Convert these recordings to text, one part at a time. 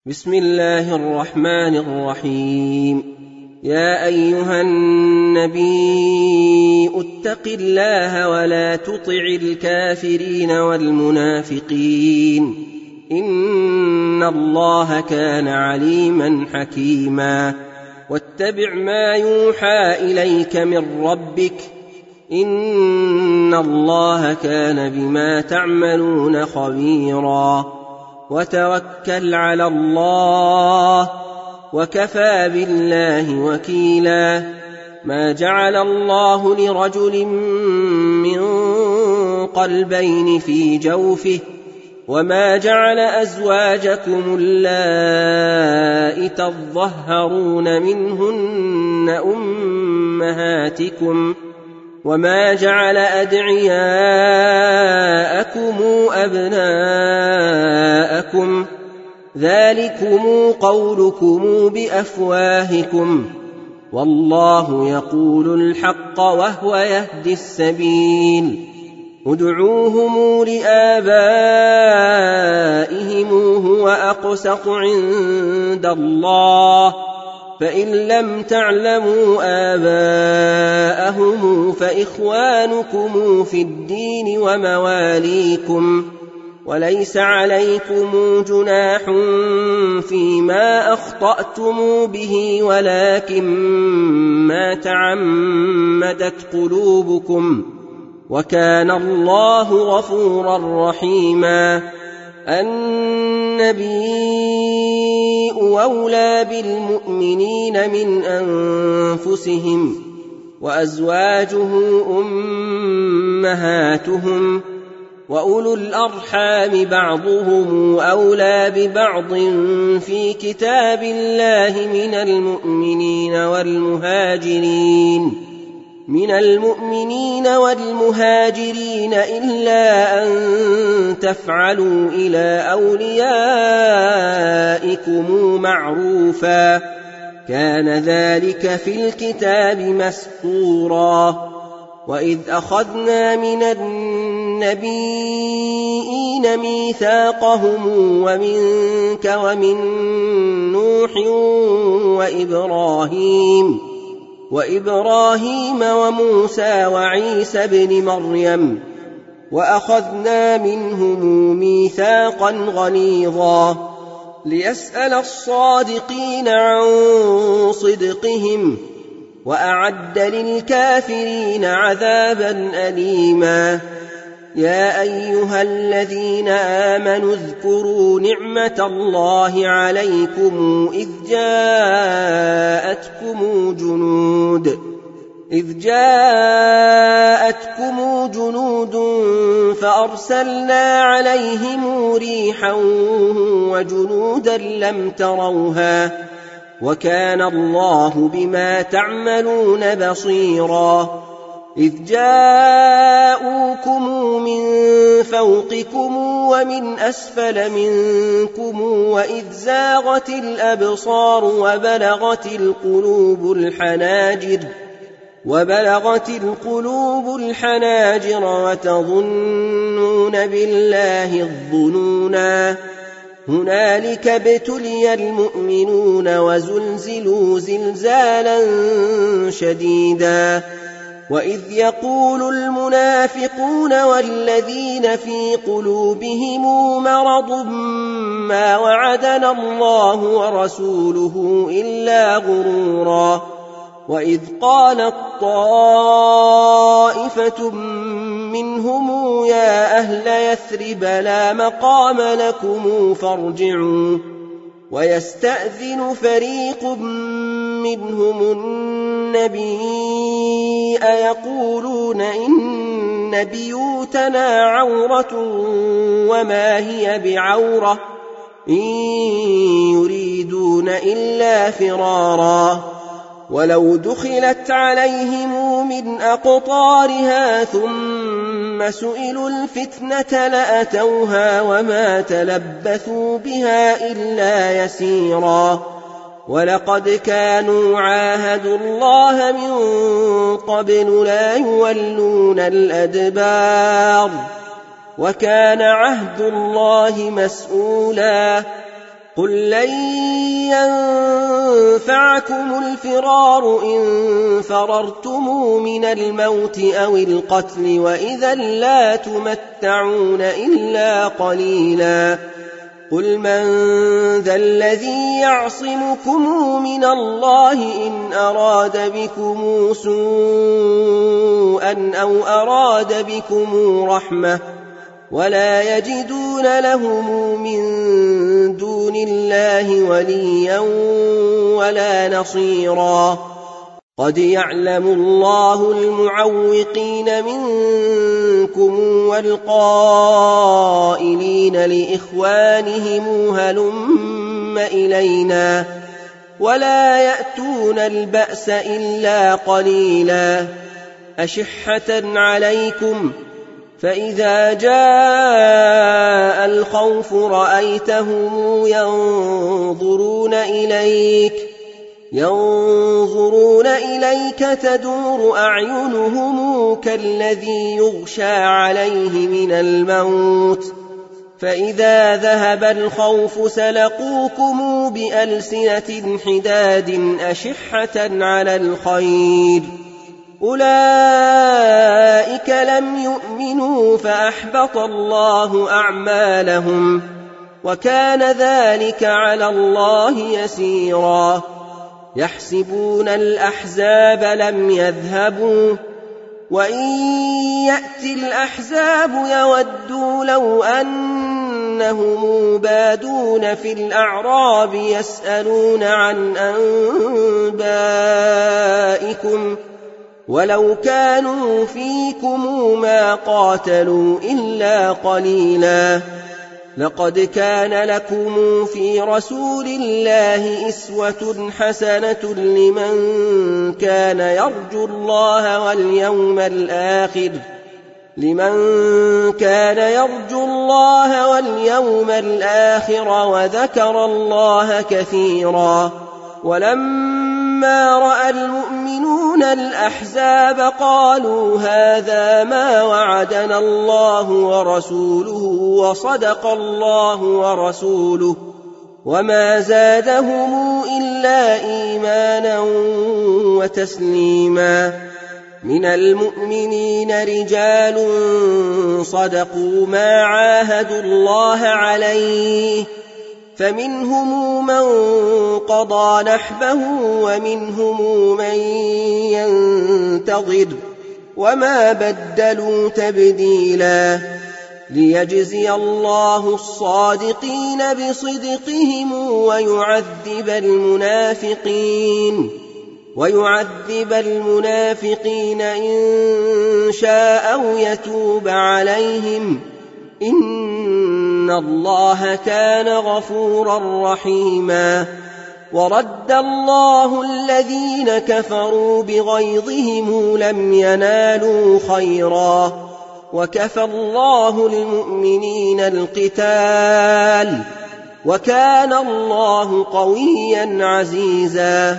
بسم الله الرحمن الرحيم. يا أيها النبي اتق الله ولا تطع الكافرين والمنافقين إن الله كان عليما حكيما. واتبع ما يوحى إليك من ربك إن الله كان بما تعملون خبيرا. وتوكل على الله وكفى بالله وكيلا. ما جعل الله لرجل من قلبين في جوفه وما جعل أزواجكم اللائي تظهرون منهن أمهاتكم وما جعل أدعياءكم أبناءكم ذلكم قولكم بأفواهكم والله يقول الحق وهو يهدي السبيل. ادعوهم لآبائهم هو أقسط عند الله فإن لم تعلموا آباءهم فإخوانكم في الدين ومواليكم وليس عليكم جناح فيما أخطأتم به ولكن ما تعمدت قلوبكم وكان الله غفورا رحيما. النبي أولى بالمؤمنين من أنفسهم وأزواجه أمهاتهم وأولو الأرحام بعضهم أولى ببعض في كتاب الله من المؤمنين والمهاجرين إلا أن تفعلوا إلى أوليائكم معروفا كان ذلك في الكتاب مسطورا. وإذ أخذنا من النبيين ميثاقهم ومنك ومن نوح وإبراهيم وموسى وعيسى بن مريم وأخذنا منهم ميثاقا غليظا ليسأل الصادقين عن صدقهم وأعد للكافرين عذابا أليما. يا أيها الذين آمنوا اذكروا نعمة الله عليكم إذ جاءتكم جنود فأرسلنا عليهم ريحا وجنودا لم تروها وكان الله بما تعملون بصيرا. إذ جاءوكم من فوقكم ومن أسفل منكم وإذ زاغت الأبصار وبلغت القلوب الحناجر وتظنون بالله الظنونا. هنالك ابتلي المؤمنون وزلزلوا زلزالا شديدا. وإذ يقول المنافقون والذين في قلوبهم مرض ما وعدنا الله ورسوله إلا غرورا. وإذ قالت طائفة منهم يا أهل يثرب لا مقام لكم فارجعوا ويستأذن فريق منهم النبي يقولون إن بيوتنا عورة وما هي بعورة إن يريدون إلا فرارا. ولو دخلت عليهم من أقطارها ثم سئلوا الفتنة لأتوها وما تلبثوا بها إلا يسيرا. ولقد كانوا عاهدوا الله من قبل لا يولون الأدبار وكان عهد الله مسؤولا. قل لن ينفعكم الفرار إن فررتم من الموت أو القتل وإذا لا تمتعون إلا قليلا قل من ذا الذي يعصمكم من الله إن أراد بكم سوءا أو أراد بكم رحمة ولا يجدون لهم من دون الله وليا ولا نصيرا قد يعلم الله المعوقين منكم والقائلين لإخوانهم هلم إلينا ولا يأتون البأس إلا قليلا أشحة عليكم فإذا جاء الخوف رأيتهم ينظرون إليك تدور أعينهم كالذي يغشى عليه من الموت فإذا ذهب الخوف سلقوكم بألسنة حداد أشحة على الخير أولئك لم يؤمنوا فأحبط الله أعمالهم وكان ذلك على الله يسيرا يحسبون الأحزاب لم يذهبوا وإن يأتي الأحزاب يودوا لو أنهم بادون في الأعراب يسألون عن أنبائكم ولو كانوا فيكم ما قاتلوا إلا قليلا لقد كان لكم في رسول الله أسوة حسنة لمن كان يرجو الله واليوم الآخر وذكر الله كثيرا ولما رأى المؤمنون الأحزاب قالوا هذا ما وعدنا الله ورسوله وصدق الله ورسوله وما زادهم إلا إيمانا وتسليما من المؤمنين رجال صدقوا ما عاهدوا الله عليه فمنهم من قضى نحبه ومنهم من ينتظر وما بدلوا تبديلا ليجزي الله الصادقين بصدقهم ويعذب المنافقين إن شاء أو يتوب عليهم إن الله كان غفورا رحيما ورد الله الذين كفروا بغيظهم لم ينالوا خيرا وكفى الله المؤمنين القتال وكان الله قويا عزيزا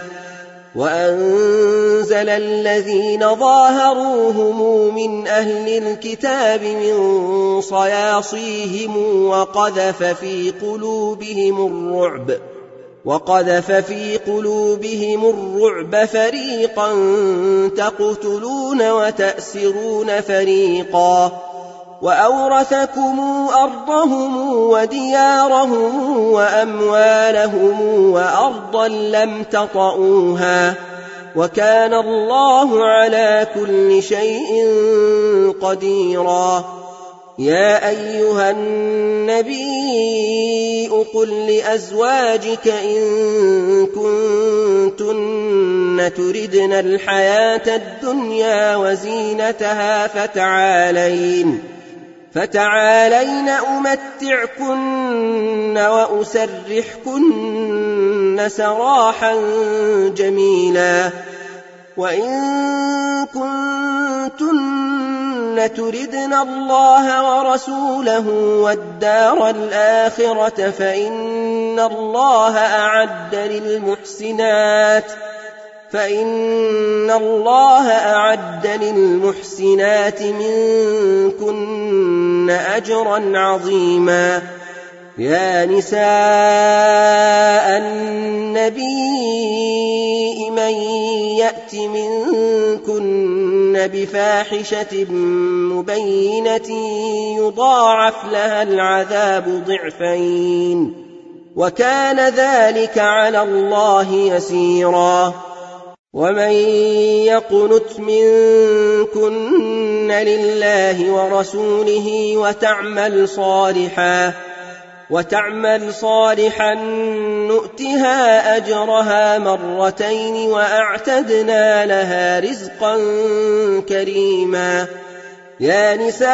وأنزل الذين ظاهروهم من أهل الكتاب من صياصيهم وقذف في قلوبهم الرعب فريقا تقتلون وتأسرون فريقا وأورثكم أرضهم وديارهم وأموالهم وأرضا لم تطئوها وكان الله على كل شيء قديرا يا أيها النبي قل لأزواجك إن كنتن تردن الحياة الدنيا وزينتها فتعالين أمتعكن وأسرحكن سراحا جميلا وإن كنتن تردن الله ورسوله والدار الآخرة فإن الله أعد للمحسنات منكن أجرا عظيما يا نساء النبي من يأت منكن بفاحشة مبينة يضاعف لها العذاب ضعفين وكان ذلك على الله يسيرا ومن يقنت منكن لله ورسوله وتعمل صالحا نؤتها أجرها مرتين وأعتدنا لها رزقا كريما يا نساء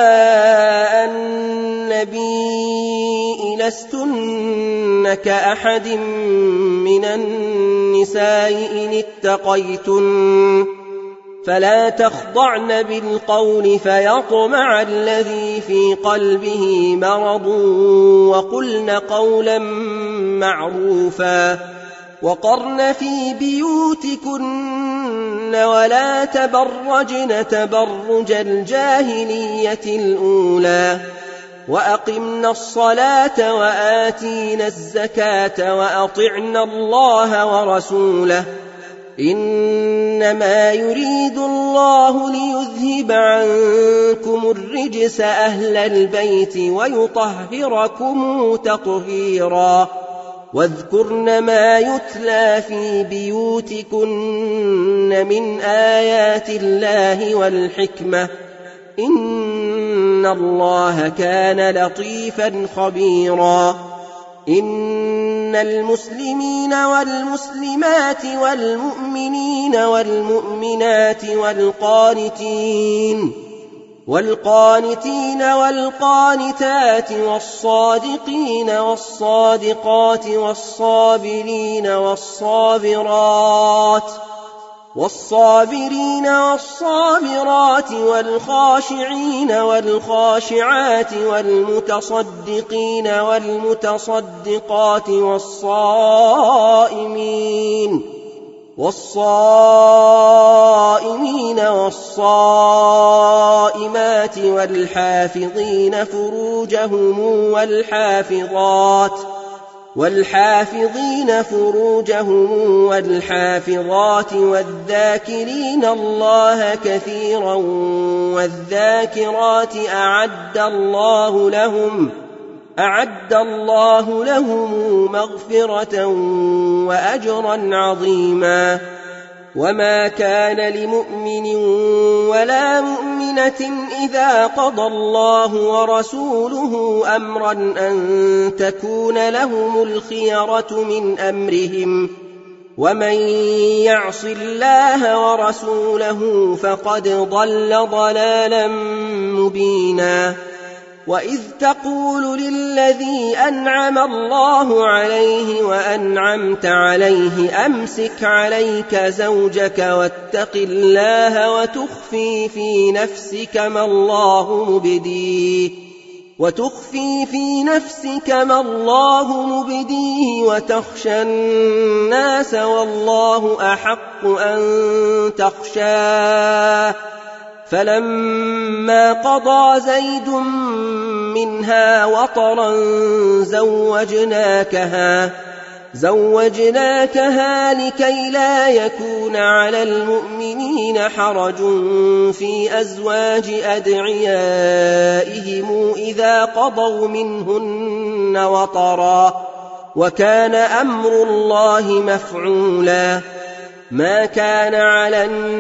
النبي لستن كأحد من النساء إن اتقيتن فلا تخضعن بالقول فيطمع الذي في قلبه مرض وقلن قولا معروفا وقرن في بيوتكن ولا تبرجن تبرج الجاهلية الأولى وأقمنا الصلاة وآتينا الزكاة وأطعنا الله ورسوله إنما يريد الله ليذهب عنكم الرجس أهل البيت ويطهركم تطهيرا واذكرن ما يتلى في بيوتكن من آيات الله والحكمة إن الله كان لطيفا خبيرا إن المسلمين والمسلمات والمؤمنين والمؤمنات والقانتين والقانتات والصادقين والصادقات والصابرين والصابرات والخاشعين والخاشعات والمتصدقين والمتصدقات والصائمين والصائمات والحافظين فروجهم والحافظات والذاكرين الله كثيرا والذاكرات أعد الله لهم مغفرة وأجرا عظيما وما كان لمؤمن ولا مؤمنة إذا قضى الله ورسوله أمرا أن تكون لهم الخيرة من أمرهم ومن يعص الله ورسوله فقد ضل ضلالا مبينا وإذ تقول للذي أنعم الله عليه وأنعمت عليه أمسك عليك زوجك واتق الله وتخفي في نفسك ما الله مبديه وتخشى الناس والله أحق أن تخشاه فلما قضى زيد منها وطرا زوجناكها لكي لا يكون على المؤمنين حرج في أزواج أدعيائهم إذا قضوا منهن وطرا وكان أمر الله مفعولا ما كان على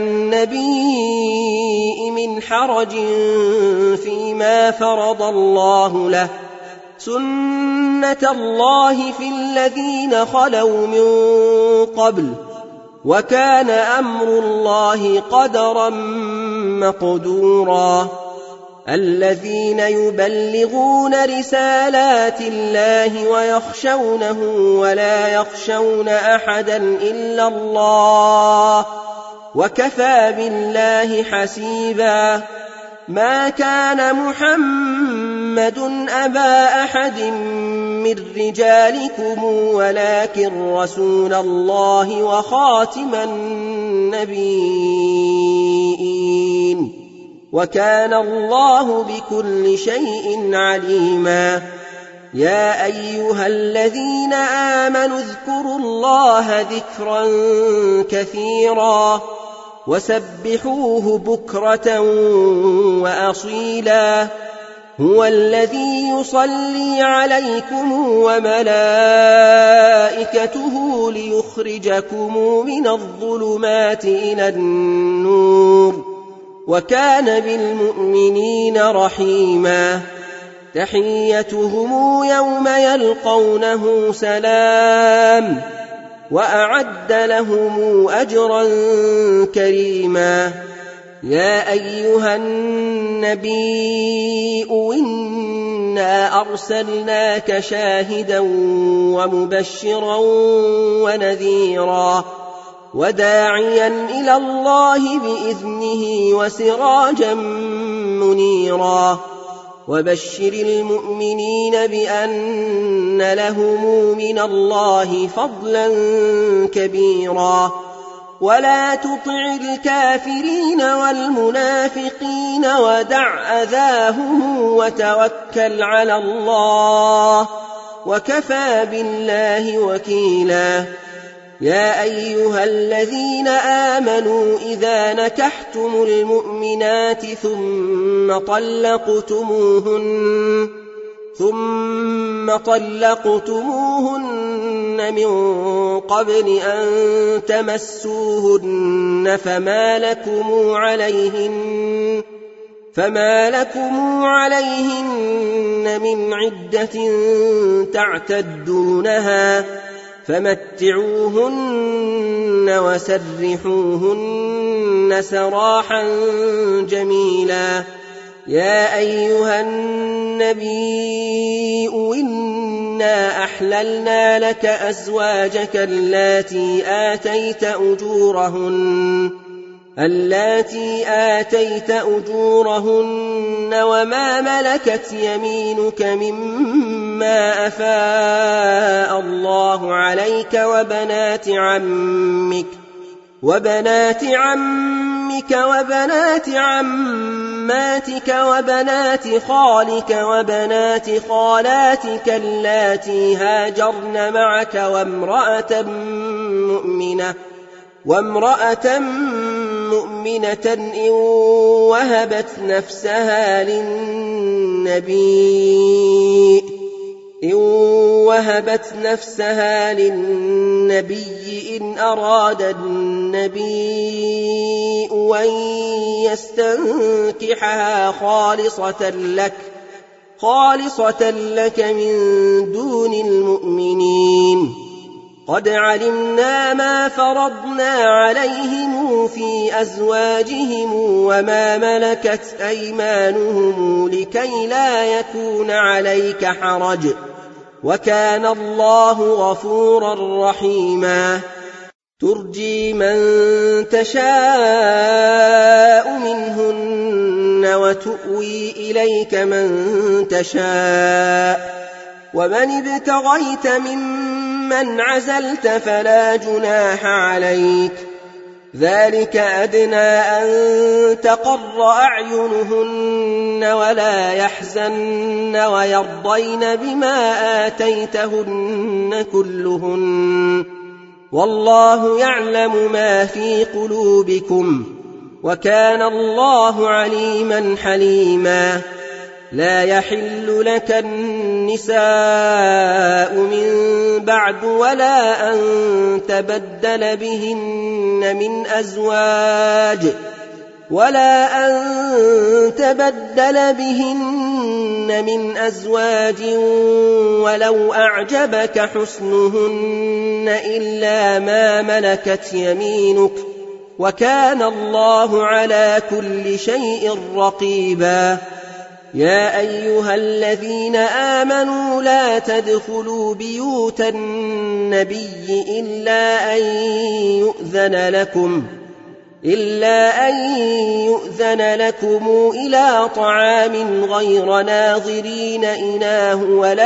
النبي من حرج فيما فرض الله له سنة الله في الذين خلوا من قبل وكان أمر الله قدرا مقدورا الذين يبلغون رسالات الله ويخشونه ولا يخشون أحدا إلا الله وكفى بالله حسيبا ما كان محمد أبا أحد من رجالكم ولكن رسول الله وخاتم النبيين وكان الله بكل شيء عليما يا أيها الذين آمنوا اذكروا الله ذكرا كثيرا وسبحوه بكرة وأصيلا هو الذي يصلي عليكم وملائكته ليخرجكم من الظلمات إلى النور وكان بالمؤمنين رحيما تحيتهم يوم يلقونه سلام وأعد لهم أجرا كريما يا أيها النبي إنا أرسلناك شاهدا ومبشرا ونذيرا وداعيا إلى الله بإذنه وسراجا منيرا وبشر المؤمنين بأن لهم من الله فضلا كبيرا ولا تطع الكافرين والمنافقين ودع أذاهم وتوكل على الله وكفى بالله وكيلا يا أيها الذين آمنوا إذا نكحتم المؤمنات ثم طلقتموهن من قبل أن تمسوهن فما لكم عليهن من عدة تعتدونها فمتعوهن وسرحوهن سراحا جميلا يا أيها النبي إنا أحللنا لك أزواجك اللاتي آتيت أجورهن وما ملكت يمينك مما أفاء الله عليك وبنات عمك وبنات عماتك وبنات خالك وبنات خالاتك اللاتي هاجرن معك وامرأة مؤمنة إن وهبت نفسها للنبي إن أراد النبي أن يستنكحها خالصة لك من دون المؤمنين قد علمنا ما فرضنا عليهم في أزواجهم وما ملكت أيمانهم لكي لا يكون عليك حرج وكان الله غفورا رحيما ترجي من تشاء منهن وتؤوي إليك من تشاء ومن ابتغيت ممن عزلت فلا جناح عليك ذلك أدنى أن تقر أعينهن ولا يحزن ويرضين بما آتيتهن كلهن والله يعلم ما في قلوبكم وكان الله عليما حليما لا يحل لك النساء من بعد ولا أن تبدل بهن من أزواج ولو أعجبك حسنهن إلا ما ملكت يمينك وكان الله على كل شيء رقيبا يا أيها الذين آمنوا لا تدخلوا بيوت النبي إلا أن يؤذن لكم إلى طعام غير ناظرين إناه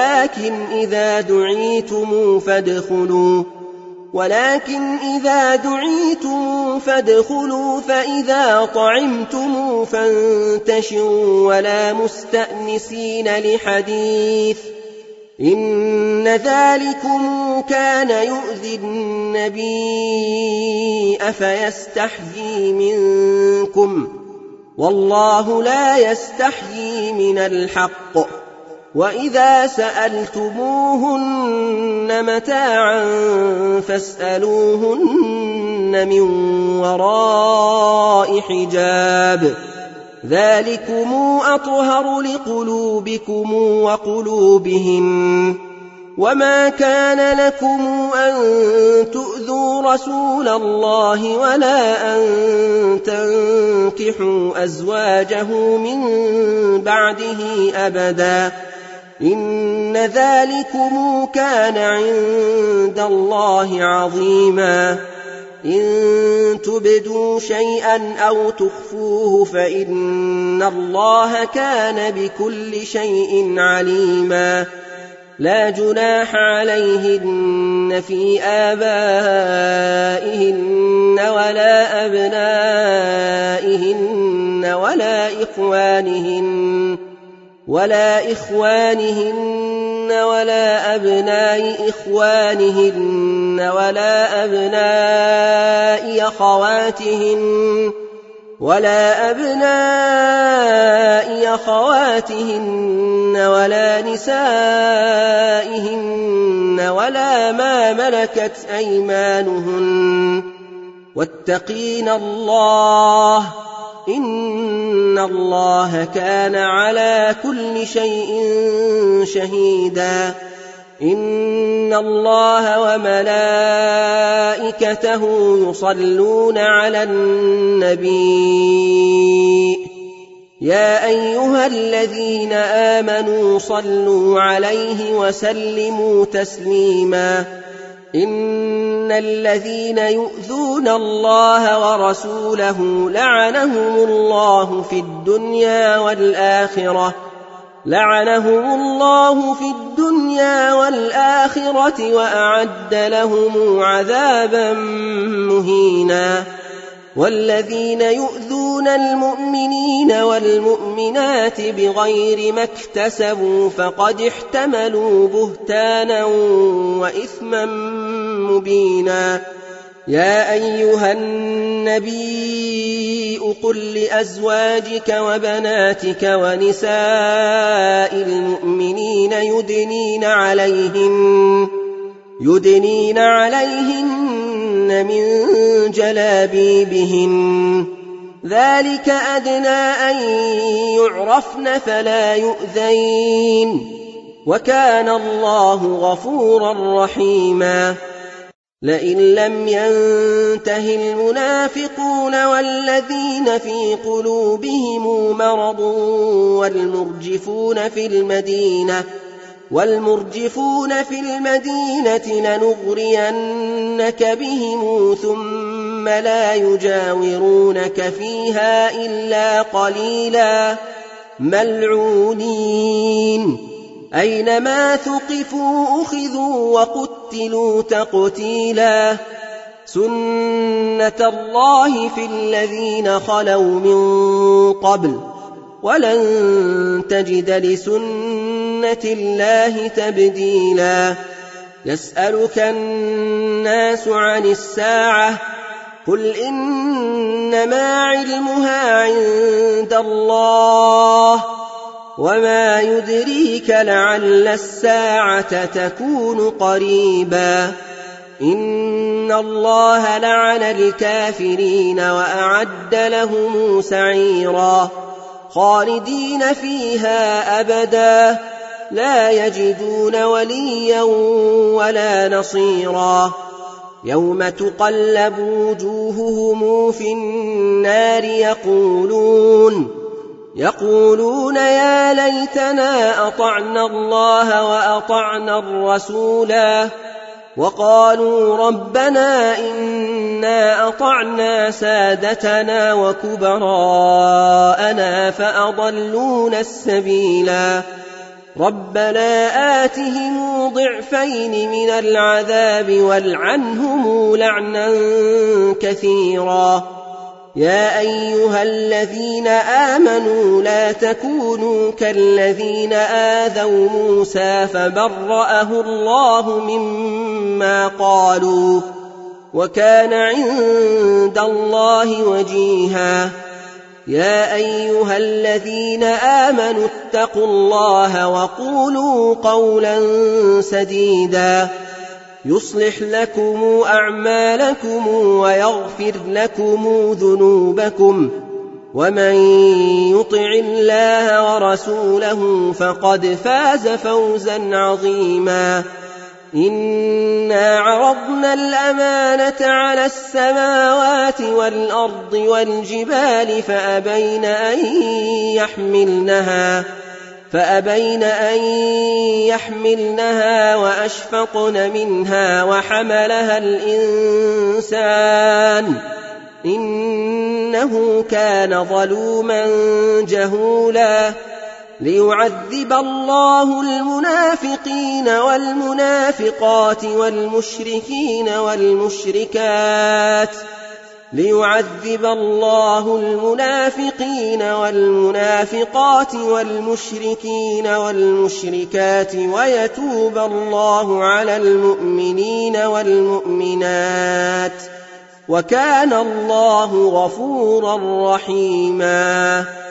ولكن إذا دعيتم فادخلوا فإذا طعمتم فانتشروا ولا مستأنسين لحديث إن ذلكم كان يؤذي النبي فيستحيي منكم، والله لا يستحيي من الحق. وإذا سألتموهن متاعا فاسألوهن من وراء حجاب، ذلكم أطهر لقلوبكم وقلوبهم. وما كان لكم أن تؤذوا رسول الله ولا أن تنكحوا أزواجه من بعده أبدا، إن ذلكم كان عند الله عظيما. إن تبدوا شيئا أو تخفوه فإن الله كان بكل شيء عليما. لا جناح عليهن في آبائهن ولا أبنائهن ولا إخوانهن ولا أبناء إخوانهن ولا أبناء أخواتهن ولا نسائهن ولا ما ملكت أيمانهن، واتقين الله، إن الله كان على كل شيء شهيدا. إن الله وملائكته يصلون على النبي، يا أيها الذين آمنوا صلوا عليه وسلموا تسليما. إن الذين يؤذون الله ورسوله لعنهم الله في الدنيا والآخرة وأعد لهم عذابا مهينا. والذين يؤذون المؤمنين والمؤمنات بغير ما اكتسبوا فقد احتملوا بهتانا وإثما مبينا. يا أيها النبي قل لأزواجك وبناتك ونساء المؤمنين يدنين عليهن من جلابيبهن، ذلك أدنى أن يعرفن فلا يؤذين، وكان الله غفورا رحيما. لئن لم ينته المنافقون والذين في قلوبهم مرض والمرجفون في المدينة لنغرينك بهم ثم لا يجاورونك فيها إلا قليلا ملعونين، أينما ثقفوا أخذوا وقتلوا تقتيلا. سنة الله في الذين خلوا من قبل، ولن تجد لسنة الله تبديلا. يسألك الناس عن الساعة، قل إنما علمها عند الله، وما يدريك لعل الساعة تكون قريبا. إن الله لعن الكافرين وأعد لهم سعيرا، خالدين فيها أبدا، لا يجدون وليا ولا نصيرا. يوم تقلب وجوههم في النار يقولون يا ليتنا أطعنا الله وأطعنا الرسولا، وقالوا ربنا إنا أطعنا سادتنا وكبراءنا فأضلونا السبيلا، ربنا آتهم ضعفين من العذاب والعنهم لعنا كثيرا. يا أيها الذين آمنوا لا تكونوا كالذين آذوا موسى فبرأه الله مما قالوا وكان عند الله وجيها يا أيها الذين آمنوا اتقوا الله وقولوا قولا سديدا يصلح لكم أعمالكم ويغفر لكم ذنوبكم ومن يطع الله ورسوله فقد فاز فوزا عظيما إنا عرضنا الأمانة على السماوات والأرض والجبال فأبين أن يحملنها وأشفقن منها وحملها الإنسان إنه كان ظلوما جهولا ليعذب الله المنافقين والمنافقات والمشركين والمشركات ويتوب الله على المؤمنين والمؤمنات وكان الله غفورا رحيما